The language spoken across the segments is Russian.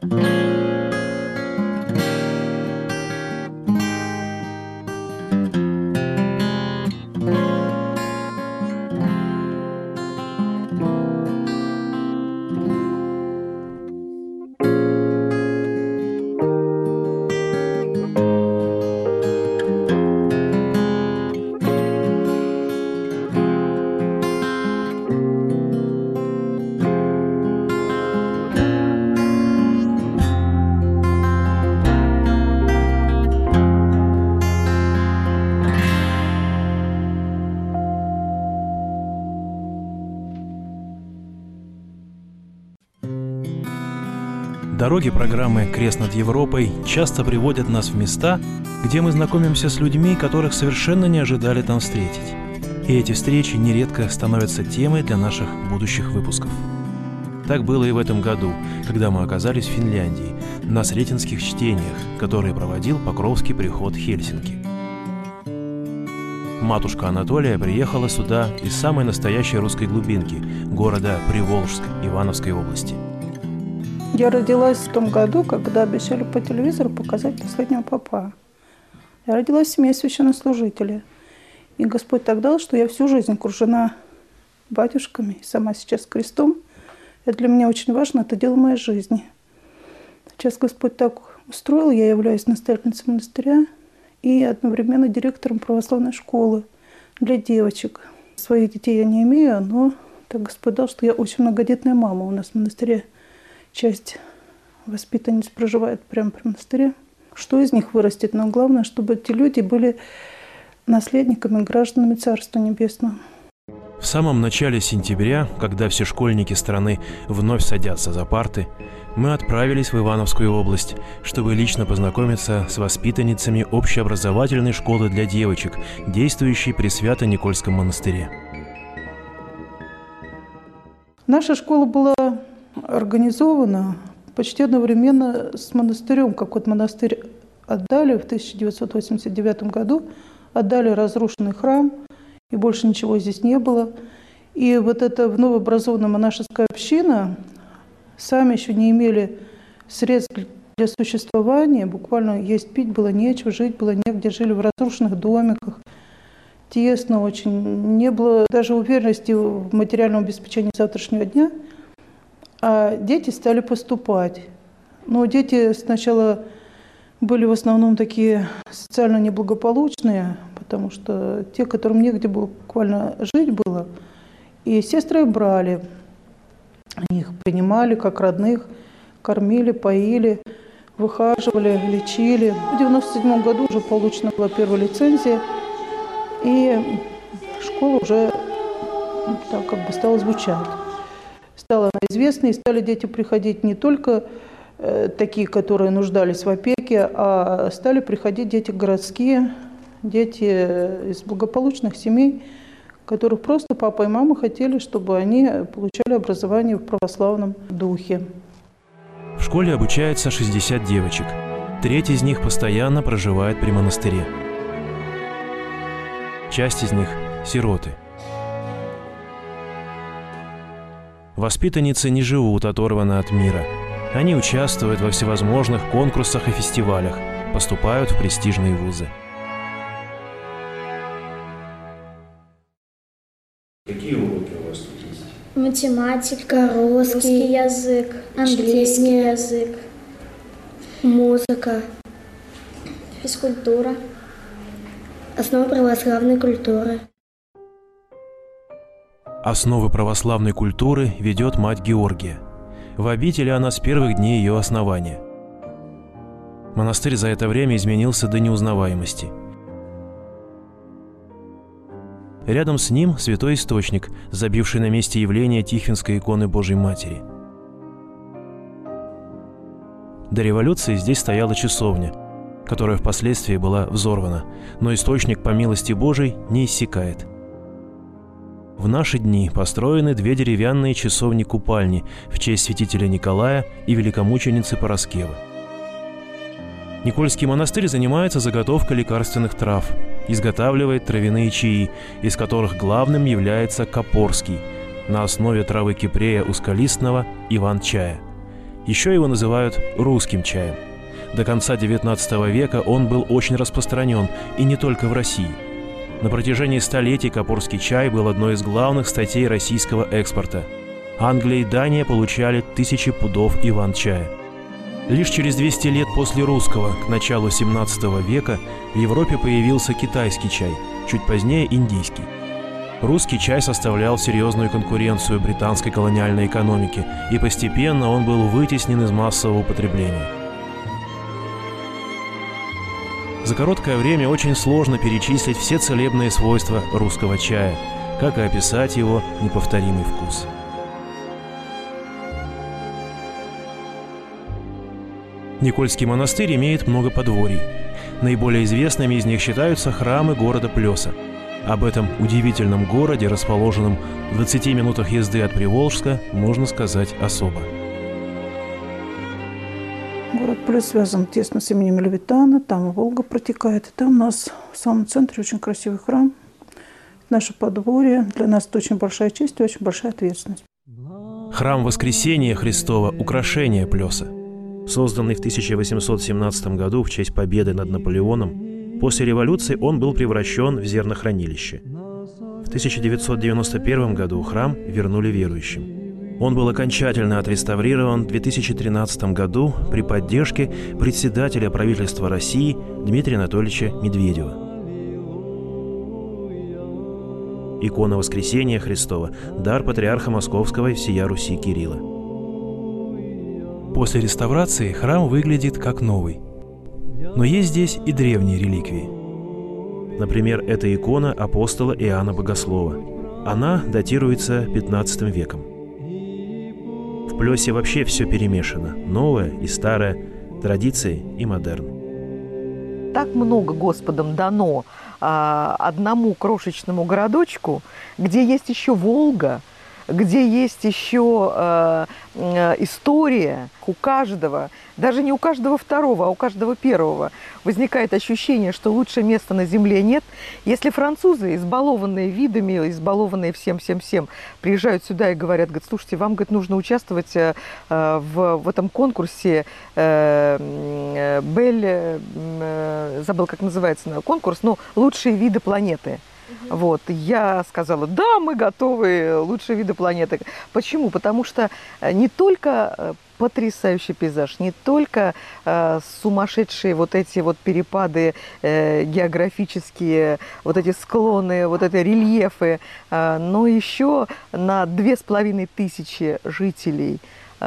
Дороги программы «Крест над Европой» часто приводят нас в места, где мы знакомимся с людьми, которых совершенно не ожидали там встретить. И эти встречи нередко становятся темой для наших будущих выпусков. Так было и в этом году, когда мы оказались в Финляндии, на Сретенских чтениях, которые проводил Покровский приход Хельсинки. Матушка Анатолия приехала сюда из самой настоящей русской глубинки, города Приволжск Ивановской области. Я родилась в том году, когда обещали по телевизору показать последнего попа. Я родилась в семье священнослужителя. И Господь так дал, что я всю жизнь окружена батюшками, и сама сейчас крестом. Это для меня очень важно, это дело моей жизни. Сейчас Господь так устроил, я являюсь настоятельницей монастыря и одновременно директором православной школы для девочек. Своих детей я не имею, но так Господь дал, что я очень многодетная мама. У нас в монастыре часть воспитанниц проживает прямо при монастыре. Что из них вырастет? Но главное, чтобы эти люди были наследниками, гражданами Царства Небесного. В самом начале сентября, когда все школьники страны вновь садятся за парты, мы отправились в Ивановскую область, чтобы лично познакомиться с воспитанницами общеобразовательной школы для девочек, действующей при Свято-Никольском монастыре. Наша школа была организована почти одновременно с монастырем. Как вот монастырь отдали в 1989 году, отдали разрушенный храм, и больше ничего здесь не было. И вот эта новообразованная монашеская община сами еще не имели средств для существования, буквально есть пить было нечего, жить было негде, жили в разрушенных домиках, тесно очень, не было даже уверенности в материальном обеспечении завтрашнего дня. А дети стали поступать. Но дети сначала были в основном такие социально неблагополучные, потому что те, которым негде было буквально жить было, и сестры их брали. Они их принимали как родных, кормили, поили, выхаживали, лечили. В 1997 году уже получена была первая лицензия, и школа уже так как бы стала звучать. Стала она известной, и стали дети приходить не только такие, которые нуждались в опеке, а стали приходить дети городские, дети из благополучных семей, которых просто папа и мама хотели, чтобы они получали образование в православном духе. В школе обучается 60 девочек. Треть из них постоянно проживает при монастыре. Часть из них – сироты. Воспитанницы не живут оторванно от мира. Они участвуют во всевозможных конкурсах и фестивалях, поступают в престижные вузы. Какие уроки у вас тут есть? Математика, русский язык, английский язык, музыка, физкультура, основы православной культуры. Основы православной культуры ведет мать Георгия. В обители она с первых дней ее основания. Монастырь за это время изменился до неузнаваемости. Рядом с ним святой источник, забивший на месте явления Тихвинской иконы Божьей Матери. До революции здесь стояла часовня, которая впоследствии была взорвана, но источник, по милости Божией, не иссякает. В наши дни построены две деревянные часовни-купальни в честь святителя Николая и великомученицы Параскевы. Никольский монастырь занимается заготовкой лекарственных трав, изготавливает травяные чаи, из которых главным является копорский, на основе травы кипрея узколистного иван-чая. Еще его называют русским чаем. До конца XIX века он был очень распространен, и не только в России. На протяжении столетий капорский чай был одной из главных статей российского экспорта. Англия и Дания получали тысячи пудов иван-чая. Лишь через 200 лет после русского, к началу XVII века, в Европе появился китайский чай, чуть позднее индийский. Русский чай составлял серьезную конкуренцию британской колониальной экономике, и постепенно он был вытеснен из массового употребления. За короткое время очень сложно перечислить все целебные свойства русского чая, как и описать его неповторимый вкус. Никольский монастырь имеет много подворий. Наиболее известными из них считаются храмы города Плеса. Об этом удивительном городе, расположенном в 20 минутах езды от Приволжска, можно сказать особо. Город Плес связан тесно с именем Левитана, там Волга протекает. И там у нас в самом центре очень красивый храм. Наше подворье. Для нас это очень большая честь и очень большая ответственность. Храм Воскресения Христова – украшение Плеса. Созданный в 1817 году в честь победы над Наполеоном, после революции он был превращен в зернохранилище. В 1991 году храм вернули верующим. Он был окончательно отреставрирован в 2013 году при поддержке председателя правительства России Дмитрия Анатольевича Медведева. Икона Воскресения Христова – дар патриарха Московского и всея Руси Кирилла. После реставрации храм выглядит как новый. Но есть здесь и древние реликвии. Например, это икона апостола Иоанна Богослова. Она датируется XV веком. В Плесе вообще все перемешано. Новое и старое, традиции и модерн. Так много Господом дано одному крошечному городочку, где есть еще Волга, где есть еще история. У каждого, даже не у каждого второго, а у каждого первого возникает ощущение, что лучше места на земле нет. Если французы, избалованные видами, избалованные всем-всем-всем, приезжают сюда и говорят, слушайте, вам, нужно участвовать в этом конкурсе Бель, забыл, как называется конкурс, но лучшие виды планеты. Вот, я сказала, да, мы готовы, лучшие виды планеты. Почему? Потому что не только потрясающий пейзаж, не только сумасшедшие вот эти вот перепады географические, вот эти склоны, вот эти рельефы, но еще на 2500 жителей,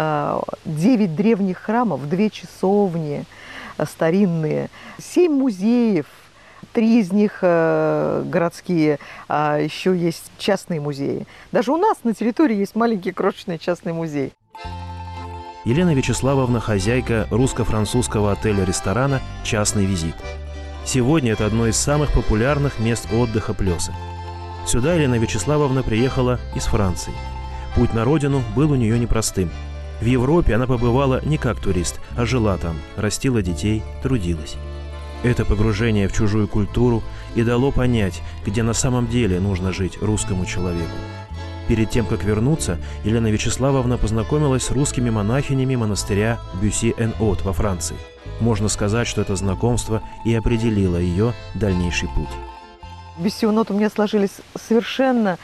9 древних храмов, 2 часовни старинные, 7 музеев. 3 из них городские, а еще есть частные музеи. Даже у нас на территории есть маленький крошечный частный музей. Елена Вячеславовна – хозяйка русско-французского отеля-ресторана «Частный визит». Сегодня это одно из самых популярных мест отдыха Плеса. Сюда Елена Вячеславовна приехала из Франции. Путь на родину был у нее непростым. В Европе она побывала не как турист, а жила там, растила детей, трудилась. Это погружение в чужую культуру и дало понять, где на самом деле нужно жить русскому человеку. Перед тем, как вернуться, Елена Вячеславовна познакомилась с русскими монахинями монастыря Бюсси-эн-От во Франции. Можно сказать, что это знакомство и определило ее дальнейший путь. В Бюсси-эн-От у меня сложились совершенно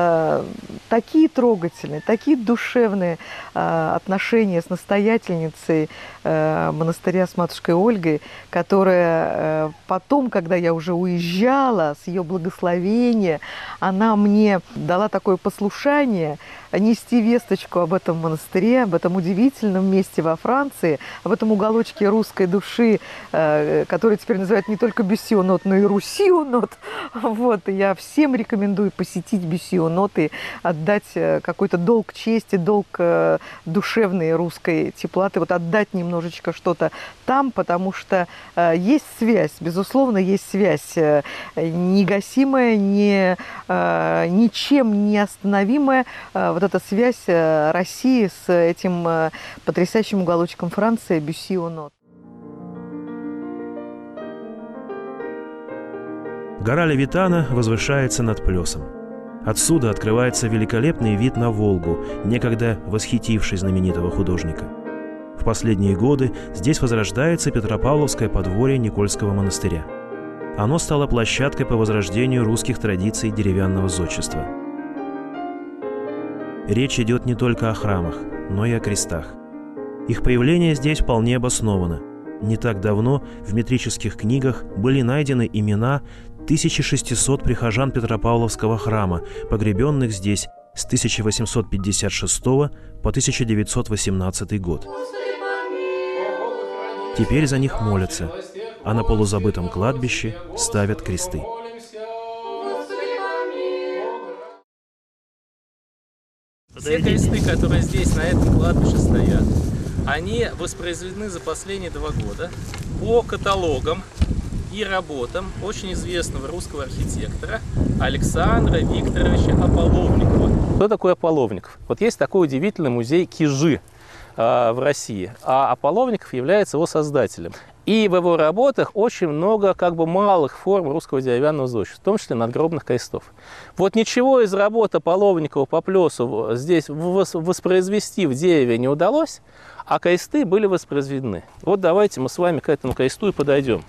такие трогательные, такие душевные отношения с настоятельницей монастыря с матушкой Ольгой, которая потом, когда я уже уезжала, с ее благословения, она мне дала такое послушание нести весточку об этом монастыре, об этом удивительном месте во Франции, об этом уголочке русской души, который теперь называют не только Бюсси-эн-От, но и Руси-эн-От. Вот, и я всем рекомендую посетить Бюсси-эн-От и отдать какой-то долг чести, долг душевной русской теплоты, вот отдать немножечко что-то там, потому что есть связь, безусловно, есть связь негасимая, ничем не остановимая, вот эта связь России с этим потрясающим уголочком Франции Бюсси-эн-От. Гора Левитана возвышается над Плесом. Отсюда открывается великолепный вид на Волгу, некогда восхитивший знаменитого художника. последние годы здесь возрождается Петропавловское подворье Никольского монастыря. Оно стало площадкой по возрождению русских традиций деревянного зодчества. Речь идет не только о храмах, но и о крестах. Их появление здесь вполне обосновано. Не так давно в метрических книгах были найдены имена 1600 прихожан Петропавловского храма, погребенных здесь с 1856 по 1918 год. Теперь за них молятся, а на полузабытом кладбище ставят кресты. Все кресты, которые здесь на этом кладбище стоят, они воспроизведены за последние 2 года по каталогам и работам очень известного русского архитектора Александра Викторовича Ополовникова. Кто такой Ополовников? Вот есть такой удивительный музей Кижи в России, а Ополовников является его создателем. И в его работах очень много малых форм русского деревянного зодчества, в том числе надгробных крестов. Вот ничего из работы Ополовникова по Плесу здесь воспроизвести в дереве не удалось, а кресты были воспроизведены. Вот давайте мы с вами к этому кресту и подойдем.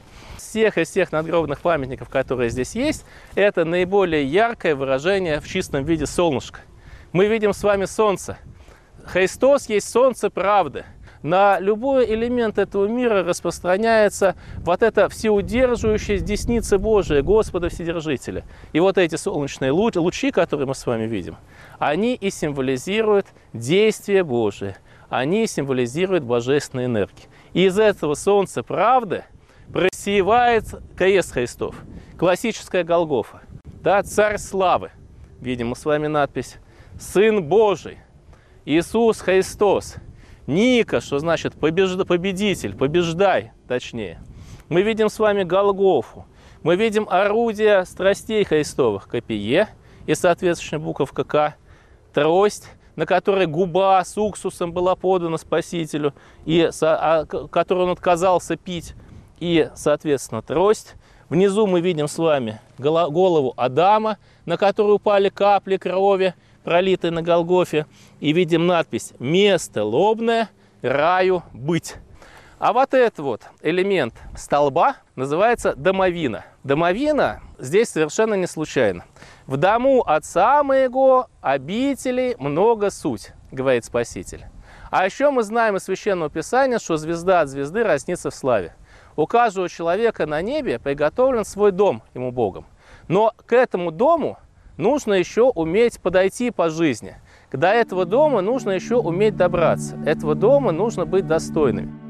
Из всех надгробных памятников, которые здесь есть, это наиболее яркое выражение в чистом виде солнышка. Мы видим с вами солнце. Христос есть солнце правды. На любой элемент этого мира распространяется вот эта всеудерживающая десница Божия, Господа Вседержителя. И вот эти солнечные лучи, которые мы с вами видим, они и символизируют действие Божие, они символизируют божественные энергии. И из этого солнца правды просеивается крест Христов, классическая Голгофа, да, Царь славы, видим мы с вами надпись, Сын Божий, Иисус Христос, Ника, что значит победитель, побеждай, точнее. Мы видим с вами Голгофу, мы видим орудия страстей Христовых, копье и соответствующая буковка К, трость, на которой губа с уксусом была подана Спасителю, и которую он отказался пить, и, соответственно, трость. Внизу мы видим с вами голову Адама, на которую упали капли крови, пролитые на Голгофе, и видим надпись «Место лобное, раю быть». А вот этот вот элемент столба называется домовина. Домовина здесь совершенно не случайно. «В дому отца моего обителей много суть», говорит Спаситель. А еще мы знаем из Священного Писания, что звезда от звезды разнится в славе. У каждого человека на небе приготовлен свой дом ему Богом. Но к этому дому нужно еще уметь подойти по жизни. До этого дома нужно еще уметь добраться. Этого дома нужно быть достойными.